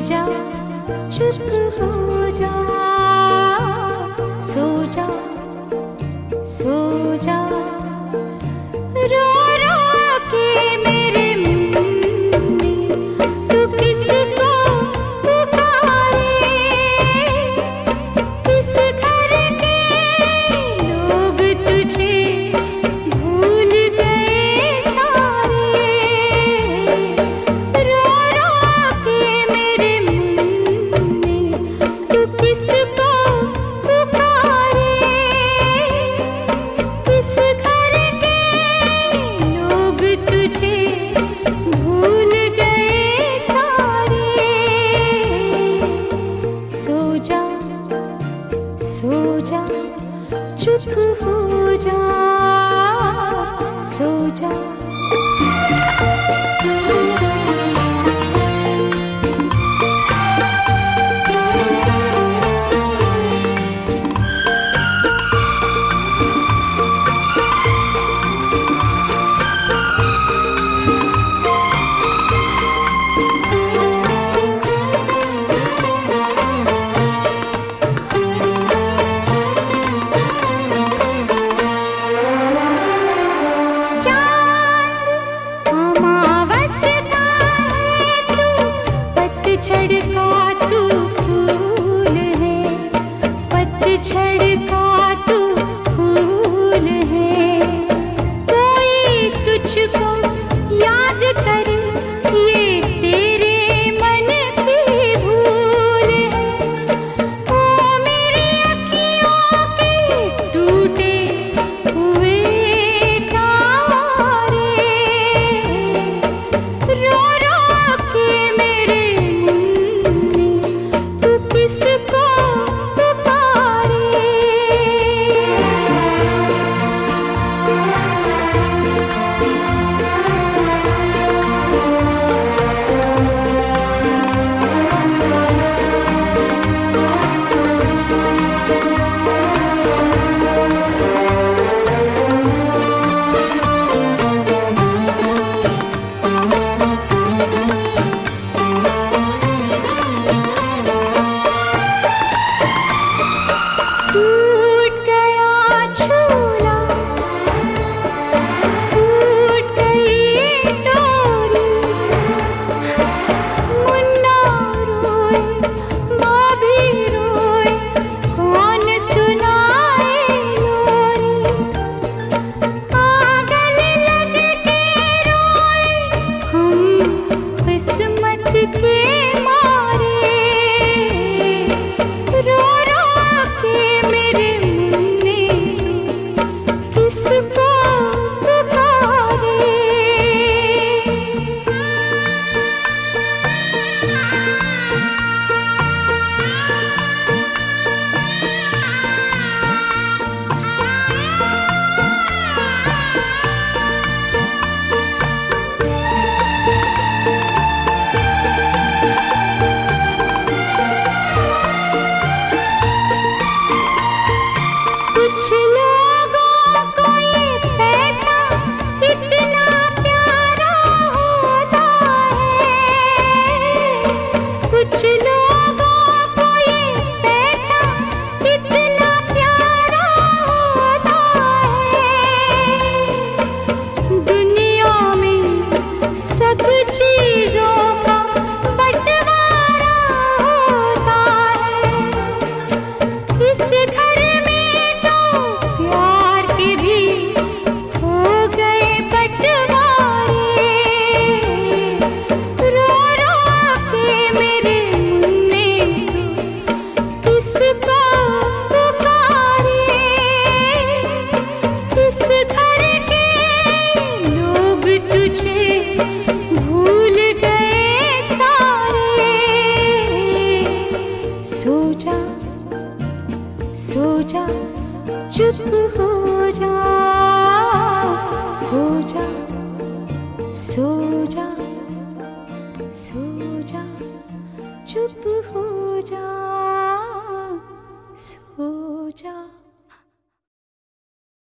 जा, चुप हो जा, सो जा, सो जा। रो रो के मेरे मुन्नी तू किसको पुकारे, किस घर के लोग तुझे भूल गए सारे। रो रो के मेरे मुन्नी तू किसको पुकारे, किस घर के लोग तुझे भूल गए सारे। सो जा, सो जा, चुप हो जा, सो जा। पतझड़ का तू फूल है, पतझड़ का तू फूल है। कोई तुझको याद करे ये तेरे मन की भूल है। ओ मेरी अखियों के टूटे हुए तारे, रो रो के मेरे किसको पुकारे। टूट गया झूला, टूट गई डोरी, मुन्ना रोए, माँ भी रोए, कौन सुनाए लोरी। पागल लग के रोए हम किस्मत के मारे। रो रो के मेरे मुन्ने किसको पुकारे। कुछ लोगों को ये पैसा इतना प्यारा होता है, कुछ लोगों को ये पैसा इतना प्यारा होता है। दुनिया में सब चीजों का बंटवारा होता है। इस घर में तो प्यार के भी हो गए बंटवारे। रो रो के मेरे मुन्ने किसको पुकारे, किस घर के लोग तुझे भूल गए सारे। सो जा, सो जा, चुप हो जा, सो जा, सो जा, सो जा, चुप हो जा, सो जा।